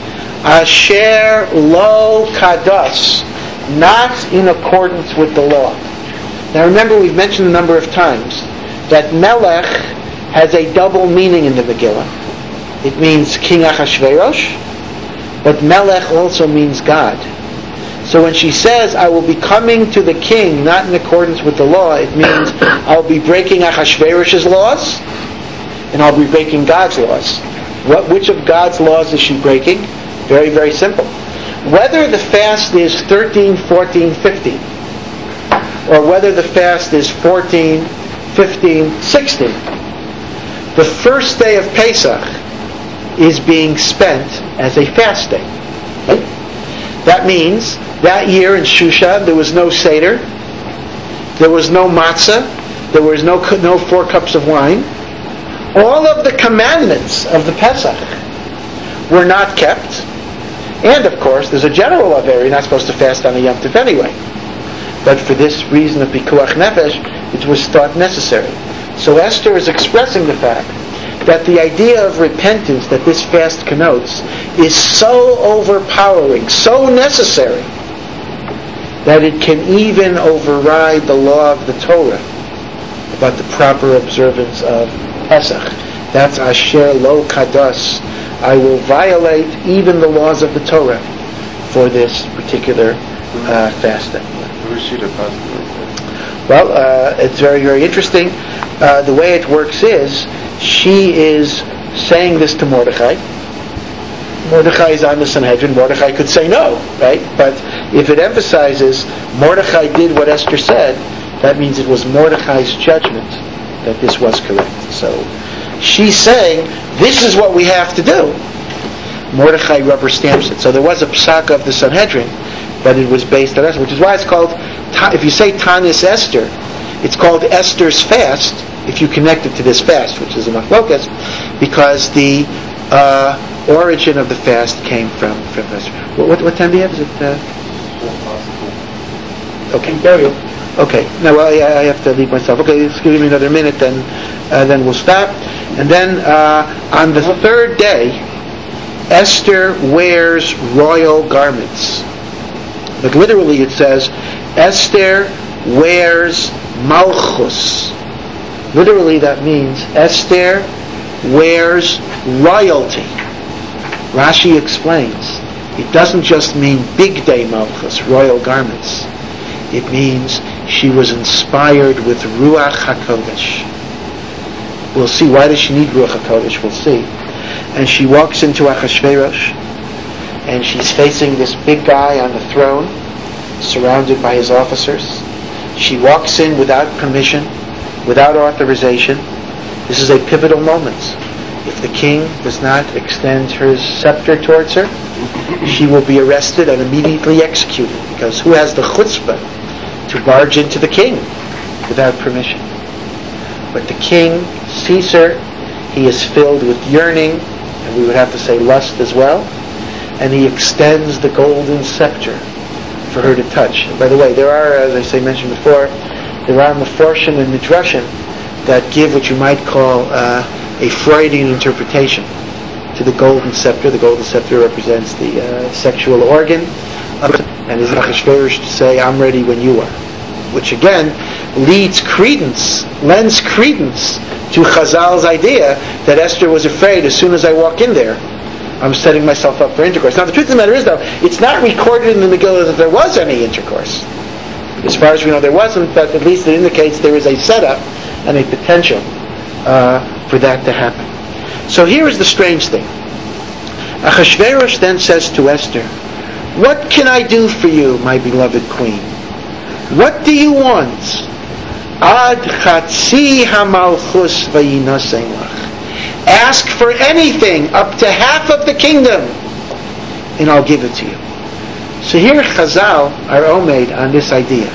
asher lo kados, not in accordance with the law. Now remember, we've mentioned a number of times that melech has a double meaning in the Megillah. It means King Achashverosh, but melech also means God. So when she says, I will be coming to the king not in accordance with the law, it means I'll be breaking Achashverosh's laws, and I'll be breaking God's laws. Which of God's laws is she breaking? Very, very simple. Whether the fast is 13, 14, 15, or whether the fast is 14, 15, 16, the first day of Pesach is being spent as a fast day. Right? That means that year in Shushan there was no Seder, there was no matzah, there was no 4 cups of wine. All of the commandments of the Pesach were not kept. And of course, there's a general aver, you're not supposed to fast on a Yom Tov anyway. But for this reason of Pikuach Nefesh, it was thought necessary. So Esther is expressing the fact that the idea of repentance that this fast connotes is so overpowering, so necessary, that it can even override the law of the Torah about the proper observance of Pesach. That's Asher Lo Kados. I will violate even the laws of the Torah for this particular fasting. Well, it's very, very interesting. The way it works is she is saying this to Mordechai. Mordechai is on the Sanhedrin. Mordechai could say no, right? But if it emphasizes Mordechai did what Esther said, that means it was Mordechai's judgment that this was correct. So she's saying, this is what we have to do. Mordechai rubber stamps it. So there was a psak of the Sanhedrin, but it was based on Esther, which is why it's called, if you say Tanis Esther, it's called Esther's fast, if you connect it to this fast, which is a machlokas, because the origin of the fast came from Esther. What time do you have? Is it? Okay, there we go. Okay, now I have to leave myself. Okay, just give me another minute, then we'll stop. And then on the third day, Esther wears royal garments. But literally it says, Esther wears malchus. Literally that means Esther wears royalty. Rashi explains, it doesn't just mean big day malchus, royal garments. It means she was inspired with Ruach HaKodesh. We'll see, why does she need Ruach HaKodesh? We'll see. And she walks into Achashverosh, and she's facing this big guy on the throne, surrounded by his officers. She walks in without permission, without authorization. This is a pivotal moment. If the king does not extend her scepter towards her, she will be arrested and immediately executed, because who has the chutzpah to barge into the king without permission? But the king sees her, he is filled with yearning, and we would have to say lust as well, and he extends the golden scepter for her to touch. And by the way, there are, as I mentioned before, there are Meforshim and Midrashim that give what you might call a Freudian interpretation to the golden scepter. The golden scepter represents the sexual organ of it, and is Achashverosh to say, I'm ready when you are. Which again lends credence to Chazal's idea that Esther was afraid as soon as I walk in there, I'm setting myself up for intercourse. Now the truth of the matter is, though, it's not recorded in the Megillah that there was any intercourse. As far as we know, there wasn't, but at least it indicates there is a setup and a potential for that to happen. So here is the strange thing. Achashverosh then says to Esther, what can I do for you, my beloved queen? What do you want? Ad chatzi hamalchus vayinasein lach. Ask for anything up to half of the kingdom, and I'll give it to you. So here Chazal are omed on this idea.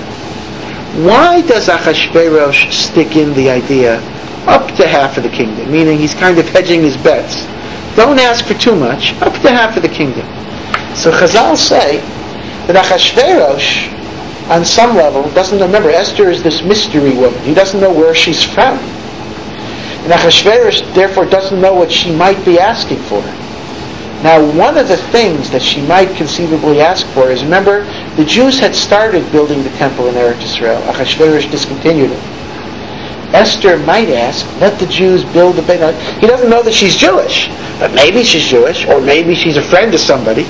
Why does Achashverosh stick in the idea up to half of the kingdom? Meaning he's kind of hedging his bets. Don't ask for too much, up to half of the kingdom. So Chazal say that Achashverosh, on some level, doesn't remember, Esther is this mystery woman. He doesn't know where she's from. And Achashverosh, therefore, doesn't know what she might be asking for. Now, one of the things that she might conceivably ask for is, remember, the Jews had started building the temple in Eretz Yisrael. Achashverosh discontinued it. Esther might ask, let the Jews build the Beit. He doesn't know that she's Jewish, but maybe she's Jewish, or maybe she's a friend of somebody.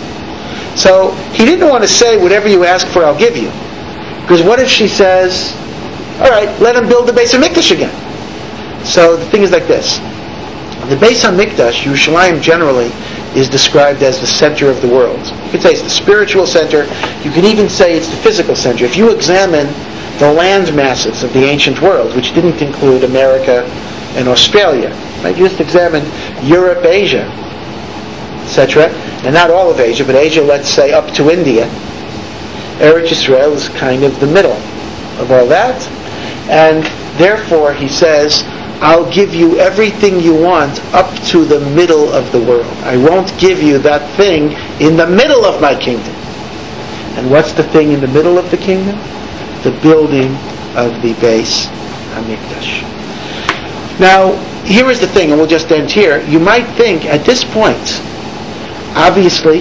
So he didn't want to say, whatever you ask for, I'll give you. Because what if she says, all right, let him build the Beis HaMikdash again? So the thing is like this. The Beis HaMikdash, Yerushalayim generally, is described as the center of the world. You could say it's the spiritual center. You could even say it's the physical center. If you examine the land masses of the ancient world, which didn't include America and Australia, right? You just examined Europe, Asia, etc. And not all of Asia, but Asia, let's say, up to India. Eretz Yisrael is kind of the middle of all that. And therefore, he says, I'll give you everything you want up to the middle of the world. I won't give you that thing in the middle of my kingdom. And what's the thing in the middle of the kingdom? The building of the Beis HaMikdash. Now, here is the thing, and we'll just end here. You might think, at this point, obviously,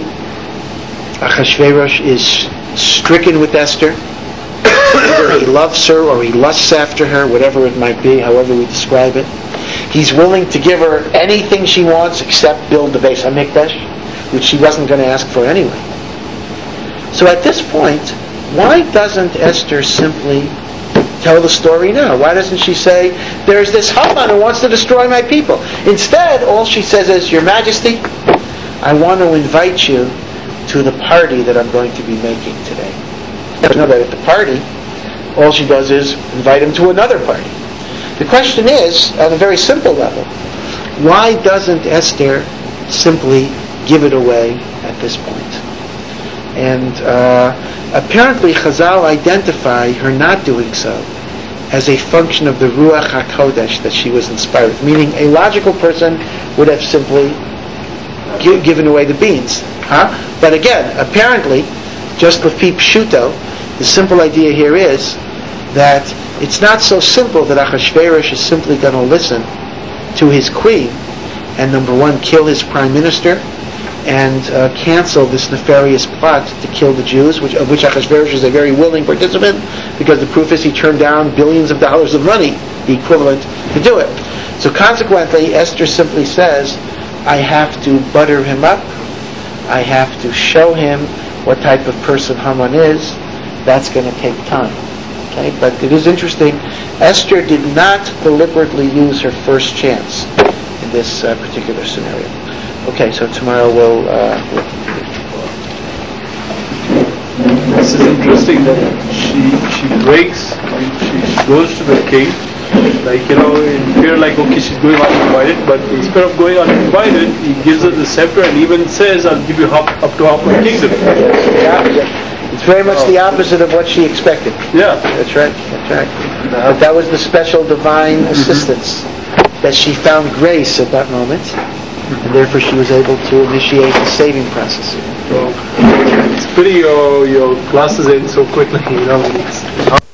Achashverosh is stricken with Esther. Either he loves her or he lusts after her, whatever it might be, however we describe it. He's willing to give her anything she wants except build the Beis HaMikdash, which she wasn't going to ask for anyway. So at this point, why doesn't Esther simply tell the story now? Why doesn't she say, there's this Haman who wants to destroy my people? Instead, all she says is, Your Majesty, I want to invite you to the party that I'm going to be making today. You know that at the party, all she does is invite him to another party. The question is, on a very simple level, why doesn't Esther simply give it away at this point? And apparently Chazal identify her not doing so as a function of the Ruach HaKodesh that she was inspired with, meaning a logical person would have simply given away the beans. But again, apparently, just Lefi Pshuto, the simple idea here is that it's not so simple that Achashverosh is simply going to listen to his queen and, number one, kill his prime minister and cancel this nefarious plot to kill the Jews, of which Achashverosh is a very willing participant, because the proof is he turned down billions of dollars of money, the equivalent, to do it. So consequently, Esther simply says, I have to butter him up, I have to show him what type of person Haman is. That's going to take time. Okay, but it is interesting, Esther did not deliberately use her first chance in this particular scenario. Okay, so tomorrow we'll
This is interesting that she breaks, she goes to the king, like, in fear, like, okay, she's going uninvited, but instead of going uninvited, he gives her the scepter and even says, I'll give you up to half my kingdom.
It's very much the opposite of what she expected.
Yeah.
That's right. But that was the special divine assistance, that she found grace at that moment, and therefore she was able to initiate the saving process.
So, it's pretty, your classes end so quickly, it's